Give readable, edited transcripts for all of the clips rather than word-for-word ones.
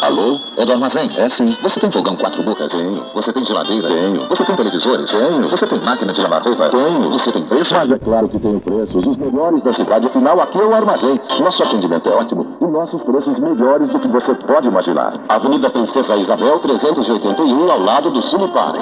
Alô? É do armazém? É sim. Você tem fogão 4 bocas? Tenho. Você tem geladeira? Tenho. Você tem televisores? Tenho. Você tem máquina de lavar roupa? Tenho. Você tem preço? Mas é claro que tenho preços, os melhores da cidade. Afinal, aqui é o armazém. Nosso atendimento é ótimo e nossos preços melhores do que você pode imaginar. Avenida Princesa Isabel, 381, ao lado do Cine Park.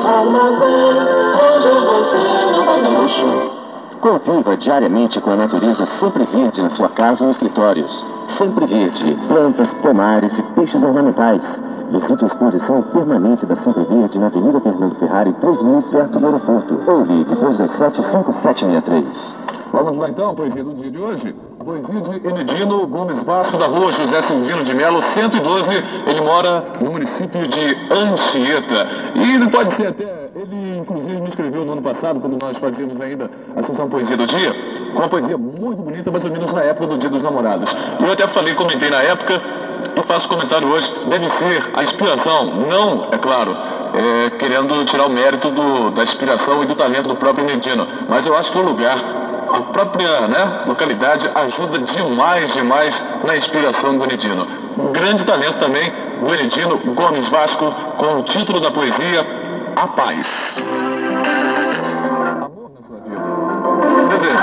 Conviva diariamente com a natureza sempre verde na sua casa ou escritórios. Sempre verde, plantas, pomares e peixes ornamentais. Visite a exposição permanente da Sempre Verde na Avenida Fernando Ferrari, 3000, perto do aeroporto. Ou ligue 227-5763. Vamos lá então, a poesia do dia de hoje. A poesia de Enedino Gomes Vasco, da rua José Silvino de Melo, 112. Ele mora no município de Anchieta. E pode ser até... Ele, inclusive, me escreveu no ano passado, quando nós fazíamos ainda a sessão Poesia do Dia, com uma poesia muito bonita, mais ou menos na época do Dia dos Namorados. Eu até comentei na época, eu faço comentário hoje, deve ser a inspiração, não, é claro, querendo tirar o mérito da inspiração e do talento do próprio Enedino, mas eu acho que o lugar, a própria localidade ajuda demais na inspiração do Enedino. Um grande talento também do Enedino Gomes Vasco, com o título da poesia A Paz. Amor na sua vida. Presente.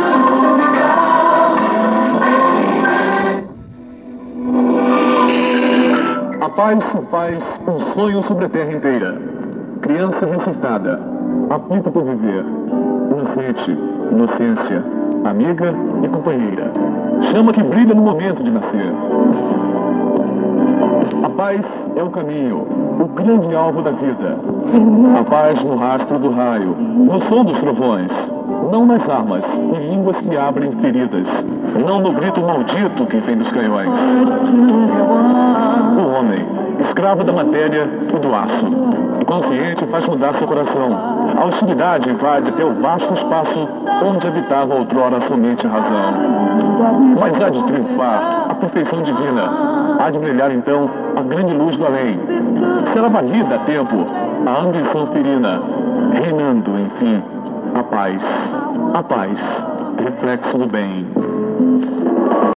A paz se faz um sonho sobre a terra inteira. Criança ressuscitada, aflita por viver. Inocente, inocência, amiga e companheira. Chama que brilha no momento de nascer. A paz é o caminho, o grande alvo da vida. A paz no rastro do raio, no som dos trovões. Não nas armas e línguas que abrem feridas. Não no grito maldito que vem dos canhões. O homem, escravo da matéria e do aço. Inconsciente faz mudar seu coração. A hostilidade invade até o vasto espaço onde habitava outrora somente a razão. Mas há de triunfar a perfeição divina. Há de brilhar então a grande luz do além. Será varrida a tempo a ambição ferina, reinando, enfim, a paz, reflexo do bem.